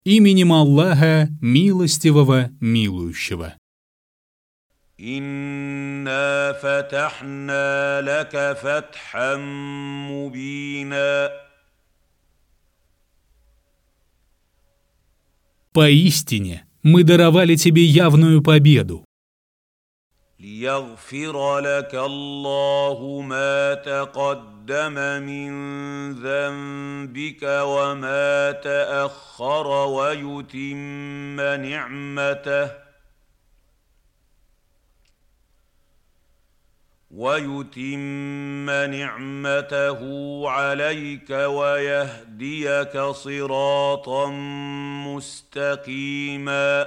Именем Аллаха, милостивого, милующего. إنا فتحنا لك فتحا مبينا. Поистине, мы даровали тебе явную победу. ليغفر لك الله ما تقدم من ذنبك وما تأخر ويتم نعمته عليك ويهديك صراطا مستقيما.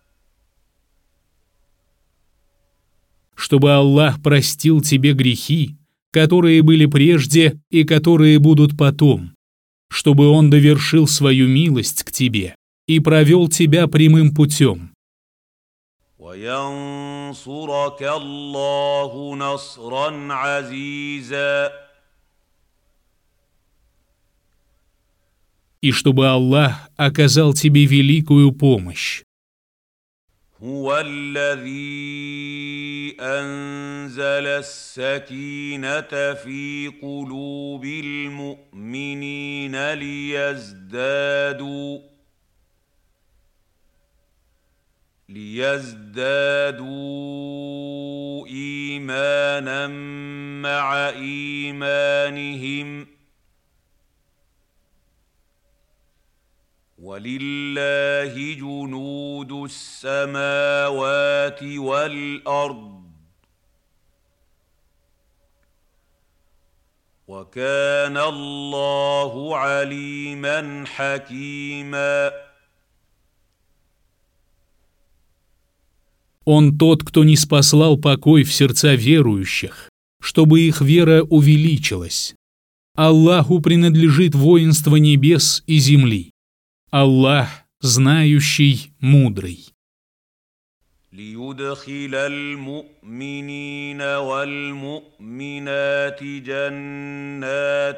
Чтобы Аллах простил тебе грехи, которые были прежде и которые будут потом, чтобы Он довершил свою милость к тебе и провел тебя прямым путем. وينصرك الله نصرا عزيزا. И чтобы Аллах оказал тебе великую помощь. هو الذي أنزل السكينة في قلوب المؤمنين ليزدادوا إيمانا مع إيمانهم ولله جنود السماوات والأرض وكان الله عليما حكيما. Он тот, кто ниспослал покой в сердца верующих, чтобы их вера увеличилась. Аллаху принадлежит воинство небес и земли. Аллах, знающий, мудрый. ليدخل المؤمنين والمؤمنات جنات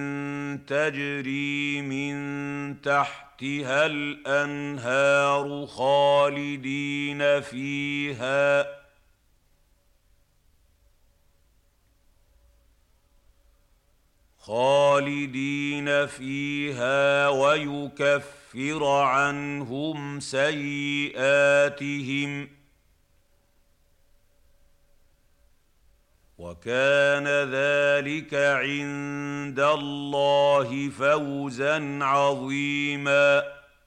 تجري من تحتها الأنهار خالدين فيها ويكفر عنهم سيئاتهم وكان ذلك عند الله فوزا عظيما.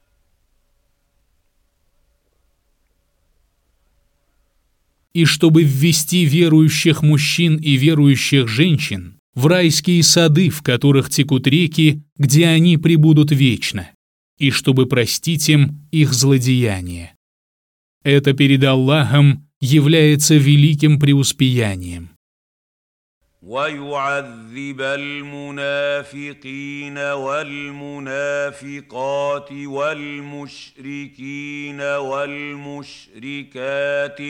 И чтобы ввести верующих мужчин и верующих женщин в райские сады, в которых текут реки, где они пребудут вечно, и чтобы простить им их злодеяния. Это перед Аллахом является великим преуспеянием. ويعذب المنافقين والمنافقات والمشركين والمشركات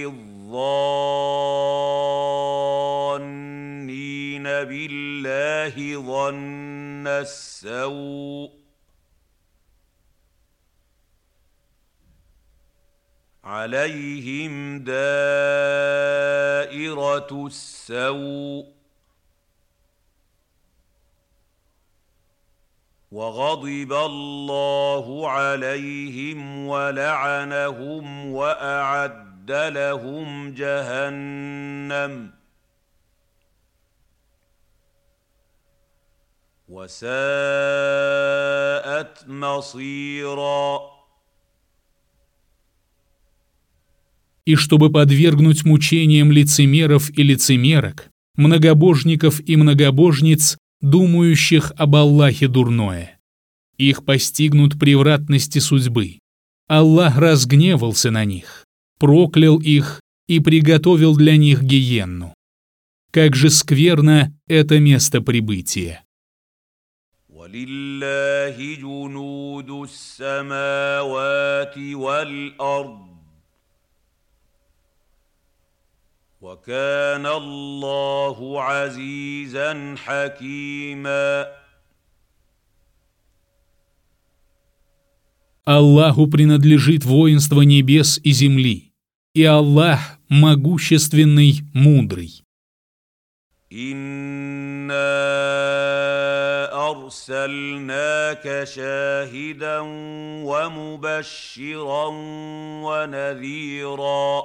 الظانين بالله ظن السوء عليهم دائرة السوء وغضب الله عليهم ولعنهم وأعد لهم جهنم وساءت مصيرا. И чтобы подвергнуть мучениям лицемеров и лицемерок, многобожников и многобожниц, думающих об Аллахе дурное. Их постигнут превратности судьбы. Аллах разгневался на них, проклял их и приготовил для них гиенну. Как же скверно это место прибытия. وَلِلَّهِ جُنُودُ السَّمَاوَاتِ وَالْأَرْضِ وَكَانَ اللَّهُ عَزِيزًا حَكِيمًا. Аллаху принадлежит воинство небес и земли, и Аллах могущественный, мудрый. أرسلناك شاهدا ومبشرا ونذيرا.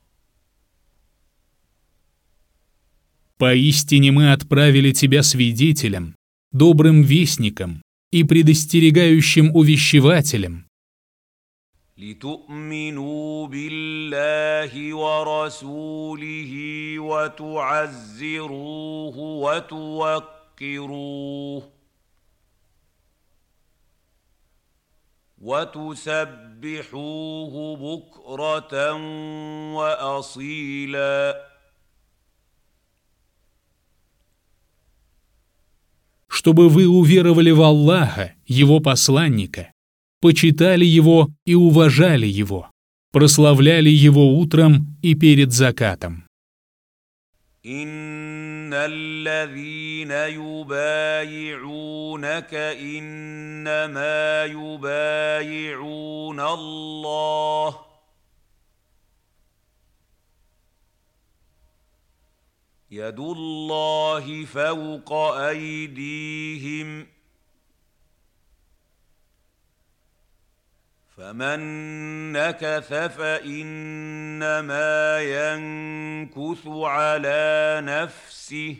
Поистине мы отправили тебя свидетелем, добрым вестником и предостерегающим увещевателем, لتؤمنوا بالله ورسوله وتعزروه وتوقروه وتسبحوه بكرة وأصيلا. чтобы вы уверовали в Аллаха, Его посланника, почитали Его и уважали Его, прославляли Его утром и перед закатом. إن الذين يبايعونك إنما يبايعون الله يد الله فوق أيديهم فمن نكث فإنما ينكث على نفسه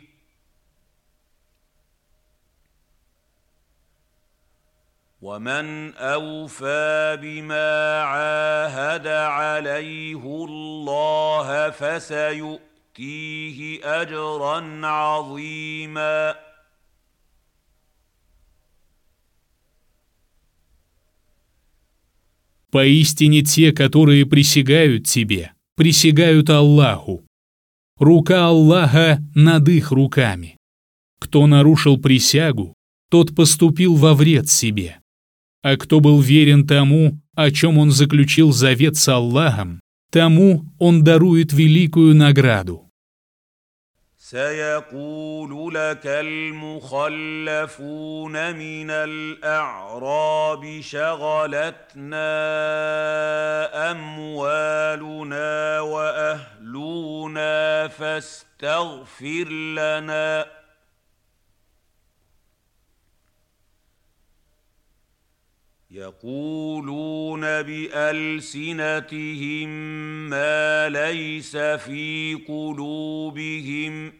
ومن أوفى بما عاهد عليه الله فسيؤتيه أجرا عظيما. Поистине те, которые присягают тебе, присягают Аллаху. Рука Аллаха над их руками. Кто нарушил присягу, тот поступил во вред себе. А кто был верен тому, о чем он заключил завет с Аллахом, тому он дарует великую награду. سيقول لك المخلفون من الأعراب شغلتنا أموالنا وأهلنا فاستغفر لنا يقولون بألسنتهم ما ليس في قلوبهم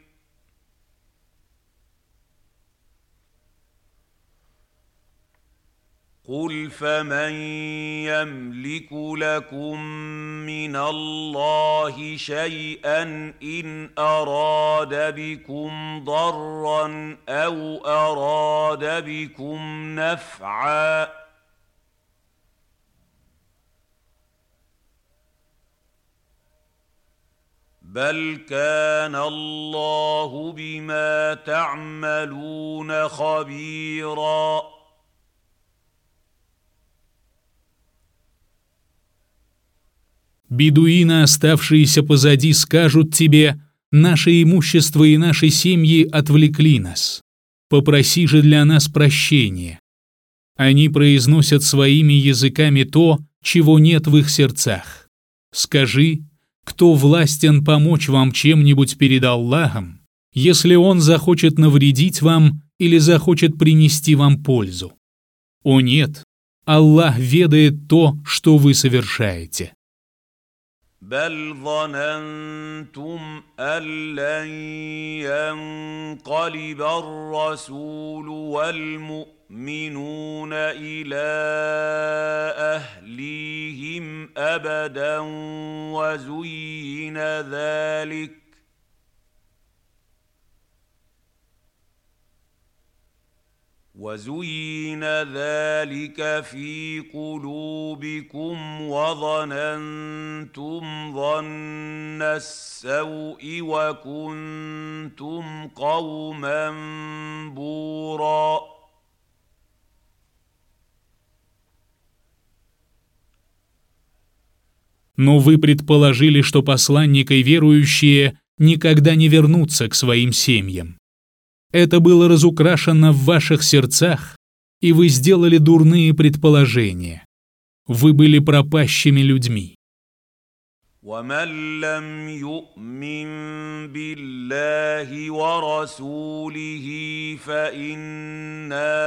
قل فمن يملك لكم من الله شيئا إن أراد بكم ضرا أو أراد بكم نفعا بل كان الله بما تعملون خبيرا. Бедуины, оставшиеся позади, скажут тебе: «Наше имущество и наши семьи отвлекли нас. Попроси же для нас прощения». Они произносят своими языками то, чего нет в их сердцах. Скажи: кто властен помочь вам чем-нибудь перед Аллахом, если Он захочет навредить вам или захочет принести вам пользу? О нет, Аллах ведает то, что вы совершаете. بل ظننتم أن لن ينقلب الرسول والمؤمنون إلى أهليهم أبدا وزين ذلك في قلوبكم وظننتم ظن السوء وكنتم قوما بورا. Но вы предположили, что посланник и верующие никогда не вернутся к своим семьям. Это было разукрашено в ваших сердцах, и вы сделали дурные предположения. вы были пропащими людьми. ومن لم يؤمن بالله ورسوله فإنا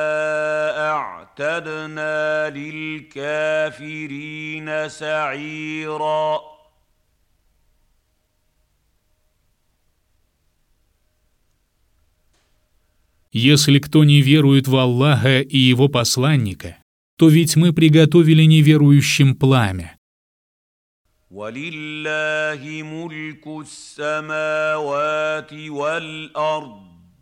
أعتدنا للكافرين سعيرا. Если кто не верует в Аллаха и Его посланника, то ведь мы приготовили неверующим пламя. وَلِلَّهِ مُلْكُ السَّمَاوَاتِ وَالْأَرْضِ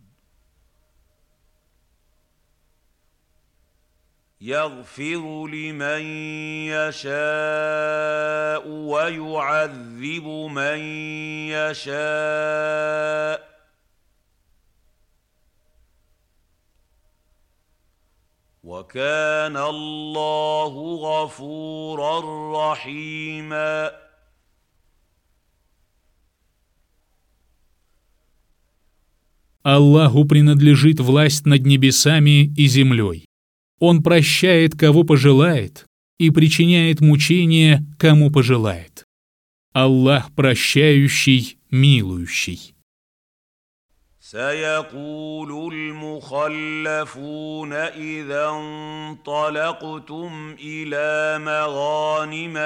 يَغْفِرُ لِمَن يَشَاءُ وَيُعَذِّبُ مَن يَشَاءُ وَكَانَ اللَّهُ غَفُورًا رَّحِيمًا. Аллаху принадлежит власть над небесами и землей. Он прощает, кого пожелает, и причиняет мучения, кому пожелает. Аллах прощающий, милующий. سيقول المخلفون إذا انطلقتم إلى مغانم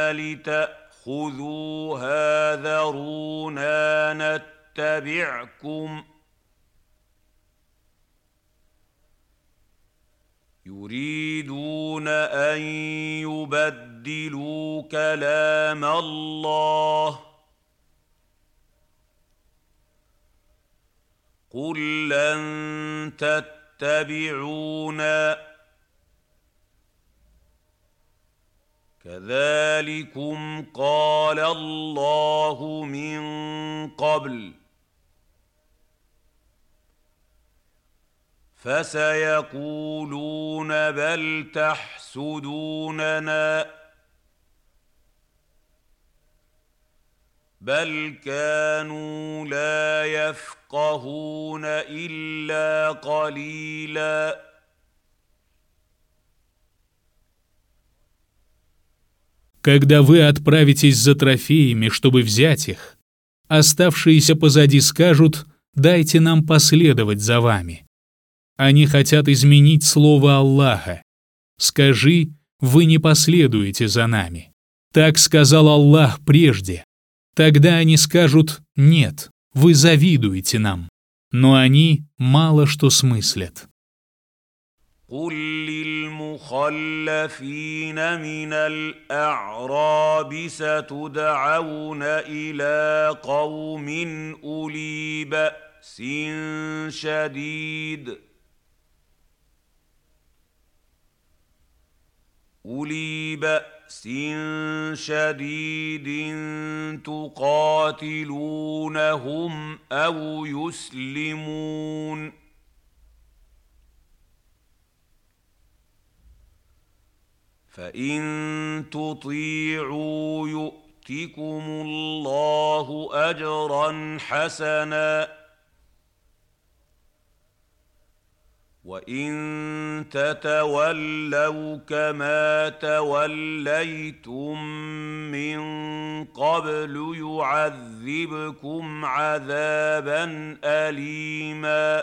لتأخذوها ذرونا نتبعكم يريدون أن يبدلوا كلام الله قل لن تتبعونا كذلكم قال الله من قبل فسيقولون بل تحسدوننا بل كانوا لا يفقهون إلا قليلا. Когда вы отправитесь за трофеями, чтобы взять их, оставшиеся позади скажут: «Дайте нам последовать за вами». Они хотят изменить слово Аллаха. Скажи: «Вы не последуете за нами». Так сказал Аллах прежде. Тогда они скажут: «Нет, вы завидуете нам». Но они мало что смыслят. قل للمخلفين من الأعراب ستدعون إلى قوم أولي بأس شديد تقاتلونهم أو يسلمون فإن تطيعوا يؤتكم الله أجرا حسنا وإن تتولوا كما توليتم من قبل يعذبكم عذابا أليما.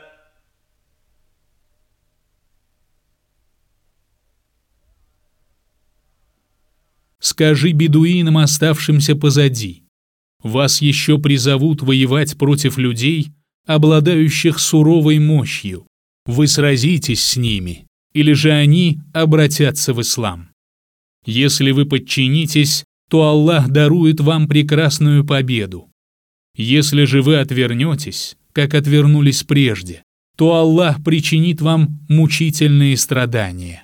Скажи бедуинам, оставшимся позади: вас еще призовут воевать против людей, обладающих суровой мощью. Вы сразитесь с ними, или же они обратятся в ислам. Если вы подчинитесь, то Аллах дарует вам прекрасную победу. Если же вы отвернетесь, как отвернулись прежде, то Аллах причинит вам мучительные страдания.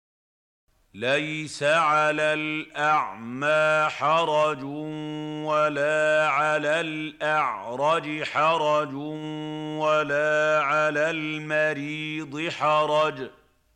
ليس على الأعمى حرج ولا على الأعرج حرج ولا على المريض حرج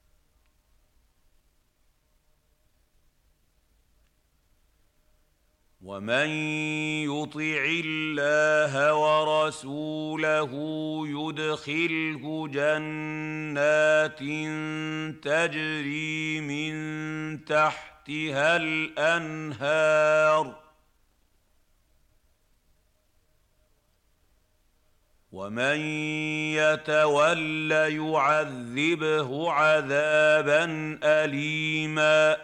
ومن يطع الله ورسوله يدخله جنات تجري من تحتها تحتها الأنهار ومن يتول يعذبه عذابا أليما.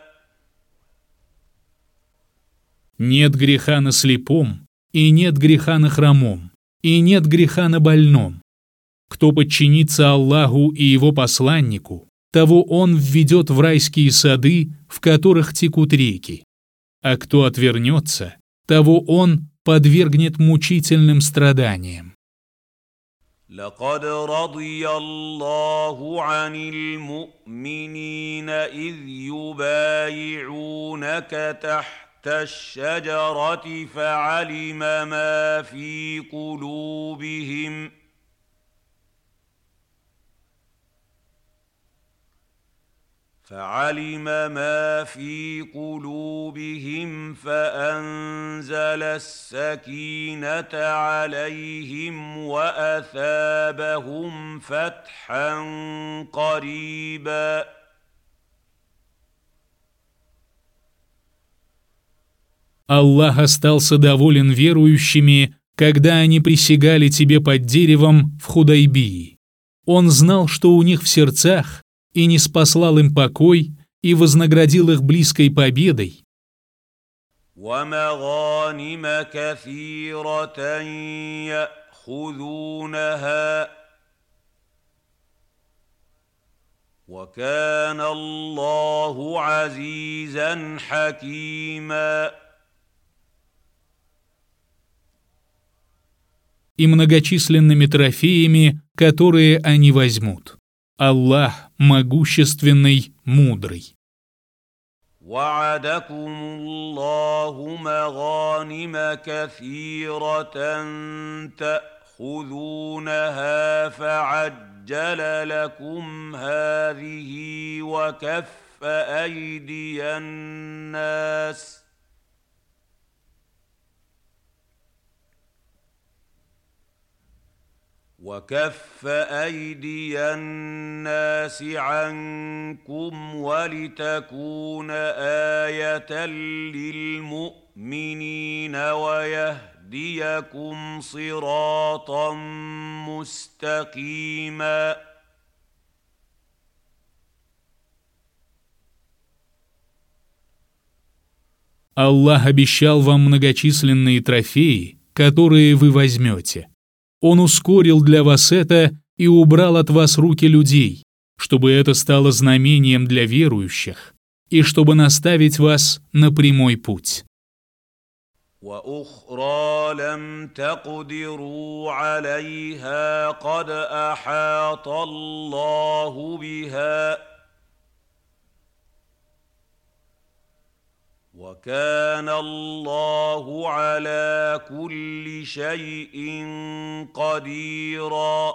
Нет греха на слепом, и нет греха на хромом, и нет греха на больном. Кто подчинится Аллаху и Его посланнику, того Он введет в райские сады, в которых текут реки. А кто отвернется, того Он подвергнет мучительным страданиям. لقد رضي الله عن المؤمنين إذ يبايعونك تحت الشجرة فعلم ما في قلوبهم فأنزل السكينة عليهم وأثابهم فتحا قريبا. Аллах остался доволен верующими, когда они присягали тебе под деревом в Худайбии. Он знал, что у них в сердцах, и ниспослал им покой, и вознаградил их близкой победой. وَمَغَانِمَ كَثِيرَةً يَأْخُذُونَهَا وَكَانَ اللَّهُ عَزِيزًا حَكِيمًا. И многочисленными трофеями, которые они возьмут. Аллах могущественный, мудрый. وعدكم الله مغانم كثيرة تأخذونها فعجل لكم هذه وكف أيدي الناس عنكم ولتكون آية للمؤمنين ويهديكم صراطا مستقيما. Аллах обещал вам многочисленные трофеи, которые вы возьмете. Он ускорил для вас это и убрал от вас руки людей, чтобы это стало знамением для верующих и чтобы наставить вас на прямой путь. وأخرى لم تقدروا عليها قد أحاط الله بها وكان الله على كل شيء قديرا.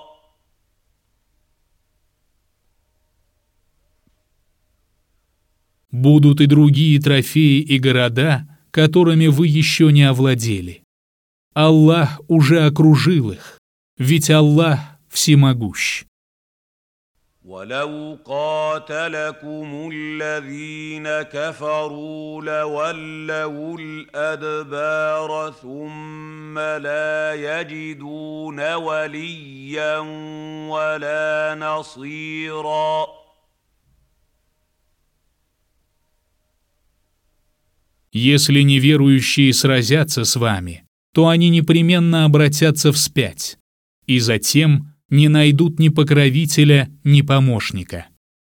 Будут и другие трофеи и города, которыми вы еще не овладели. Аллах уже окружил их, ведь Аллах всемогущ. ولو قاتلكم الذين كفروا لولوا الأدبار ثم لا يجدون وليا ولا نصيرا. Если неверующие сразятся с вами, то они непременно обратятся вспять, и затем не найдут ни покровителя, ни помощника.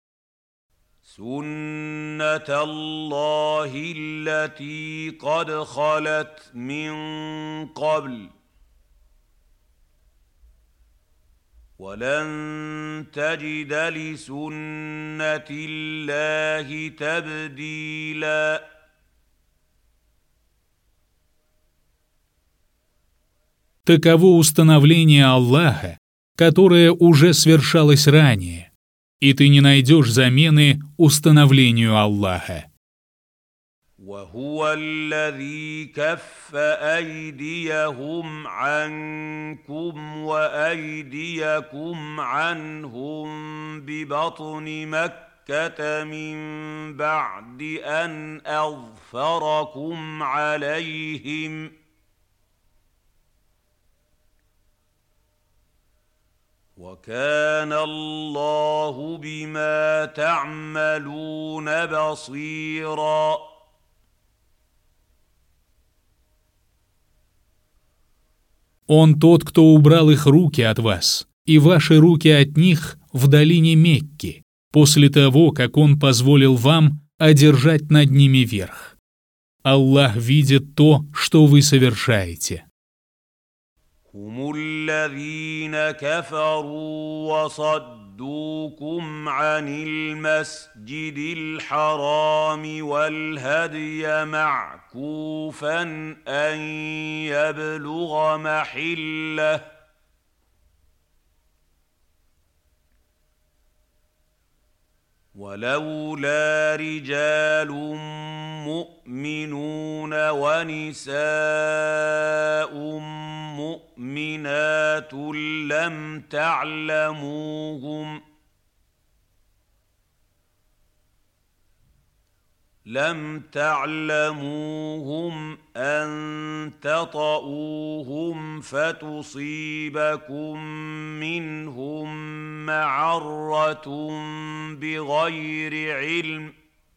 سُنَّةَ اللَّهِ الَّتِي قَدْ خَلَتْ مِن قَبْلُ وَلَن تَجِدَ لِسُنَّةِ اللَّهِ تَبْدِيلًا. Таково установление Аллаха, которое уже свершалось ранее, и ты не найдешь замены установлению Аллаха. وهو الذي كف أيديهم عنكم وأيديكم عنهم ببطن مكة مكة من بعد أن أظفركم عليهم وكان الله بما تعملون بصيرا. Он тот, кто убрал их руки от вас, и ваши руки от них в долине Мекки, после того, как Он позволил вам одержать над ними верх. Аллах видит то, что вы совершаете. هم الذين كفروا وصدوكم عن المسجد الحرام والهدي معكوفا أن يبلغ محله ولولا رجال مؤمنون ونساء مؤمنات لم تعلموهم أن تطؤوهم فتصيبكم منهم معرة بغير علم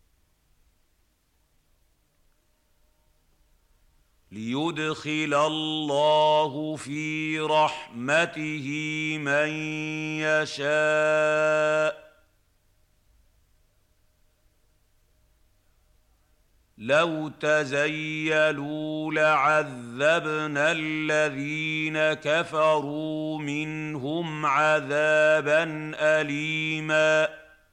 ليدخل الله في رحمته من يشاء لو تزيلوا لعذبنا الذين كفروا منهم عذابا أليما.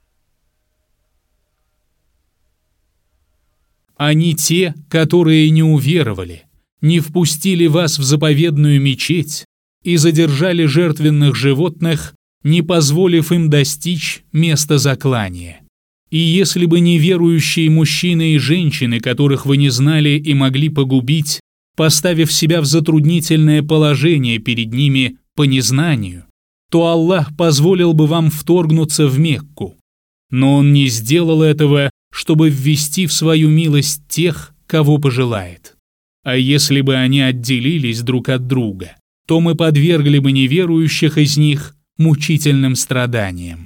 Они те, которые не уверовали, не впустили вас в заповедную мечеть и задержали жертвенных животных, не позволив им достичь места заклания. И если бы не верующие мужчины и женщины, которых вы не знали и могли погубить, поставив себя в затруднительное положение перед ними по незнанию, то Аллах позволил бы вам вторгнуться в Мекку. Но Он не сделал этого, чтобы ввести в свою милость тех, кого пожелает. А если бы они отделились друг от друга, то мы подвергли бы неверующих из них мучительным страданиям.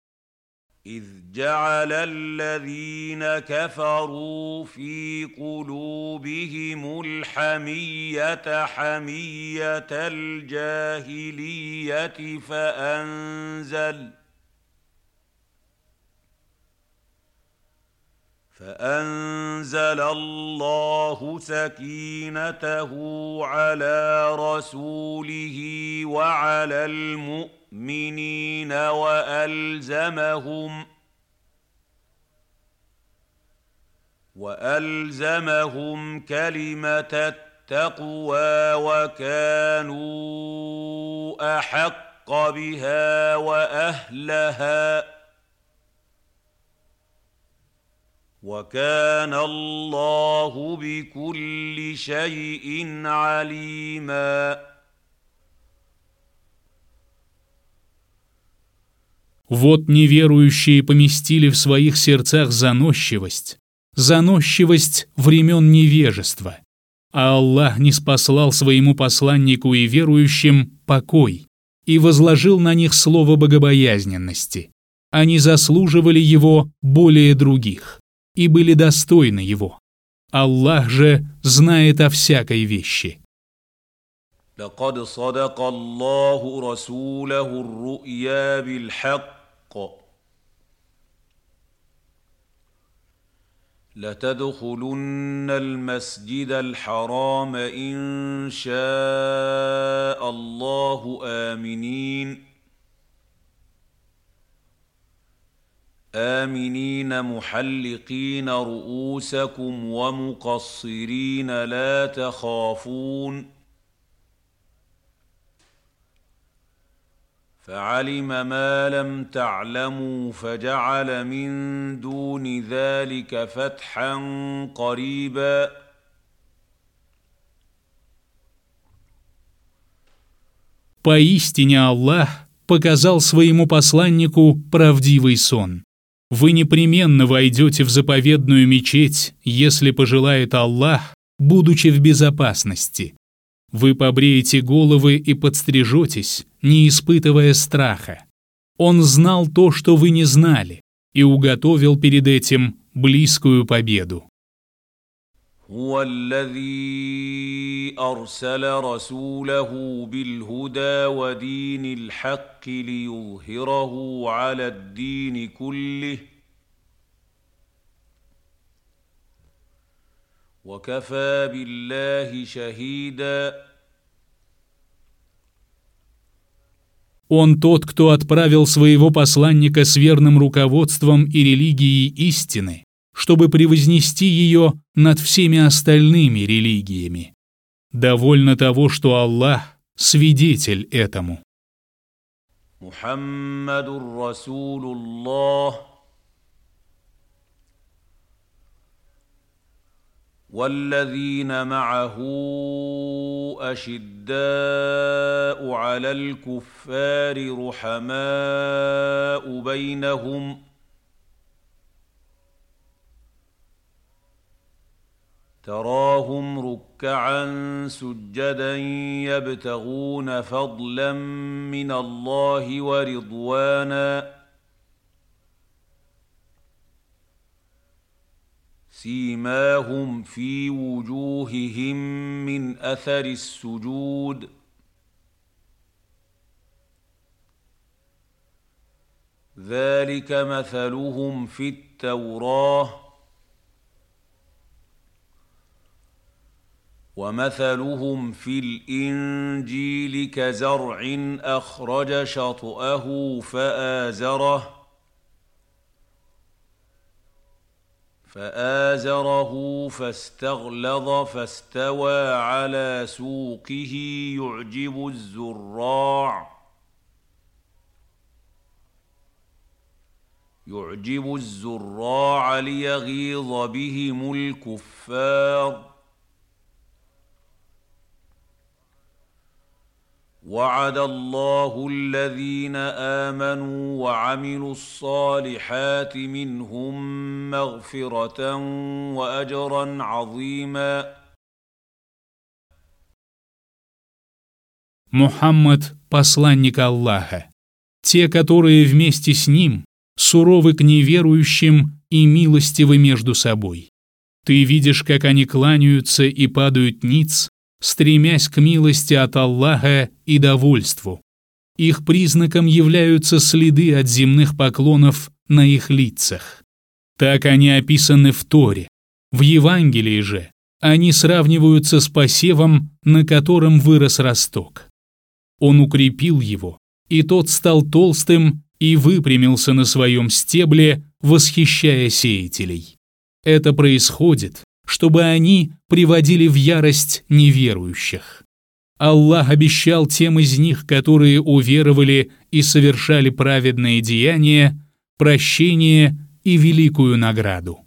جعل الذين كفروا في قلوبهم الحمية حمية الجاهلية فأنزل الله سكينته على رسوله وعلى المؤمنين وألزمهم كلمة التقوى وكانوا أحق بها وأهلها وكان الله بكل شيء عليما. Вот неверующие поместили в своих сердцах заносчивость времен невежества, а Аллах ниспослал своему посланнику и верующим покой и возложил на них слово богобоязненности. Они заслуживали его более других и были достойны его. Аллах же знает о всякой вещи. لقد صدق الله رسوله الرؤيا بالحق لتدخلن المسجد الحرام إن شاء الله آمنين محلقين رؤوسكم ومقصرين لا تخافون فعلم ما لم تعلموا فجعل من دون ذلك فتحا قريبا. Поистине Аллах показал своему посланнику правдивый сон, Вы непременно войдете в заповедную мечеть, если пожелает Аллах, будучи в безопасности. Вы побреете головы и подстрижетесь, не испытывая страха. Он знал то, что вы не знали, и уготовил перед этим близкую победу. هو الذي أرسل رسوله بالهدى ودين الحق ليظهره على الدين كله وكفى بالله شهيدا. Он тот, кто отправил своего посланника с верным руководством и религией истины, чтобы превознести ее над всеми остальными религиями. Довольно того, что Аллах – свидетель этому. Мухаммадур Расулуллах والذين معه أشداء على الكفار رحماء بينهم تراهم ركعا سجدا يبتغون فضلا من الله ورضوانا سيماهم في وجوههم من أثر السجود ذلك مثلهم في التوراة ومثلهم في الإنجيل كزرع أخرج شطأه فآزره فاستغلظ فاستوى على سوقه يعجب الزراع ليغيظ بهم الكفار وعد الله الذين آمنوا وعملوا الصالحات منهم مغفرة وأجرا عظيما. Мухаммад – посланник Аллаха. Те, которые вместе с ним, суровы к неверующим и милостивы между собой. Ты видишь, как они кланяются и падают ниц, стремясь к милости от Аллаха и довольству. Их признаком являются следы от земных поклонов на их лицах. Так они описаны в Торе. В Евангелии же они сравниваются с посевом, на котором вырос росток. Он укрепил его, и тот стал толстым и выпрямился на своем стебле, восхищая сеятелей. Это происходит, чтобы они приводили в ярость неверующих. Аллах обещал тем из них, которые уверовали и совершали праведные деяния, прощение и великую награду.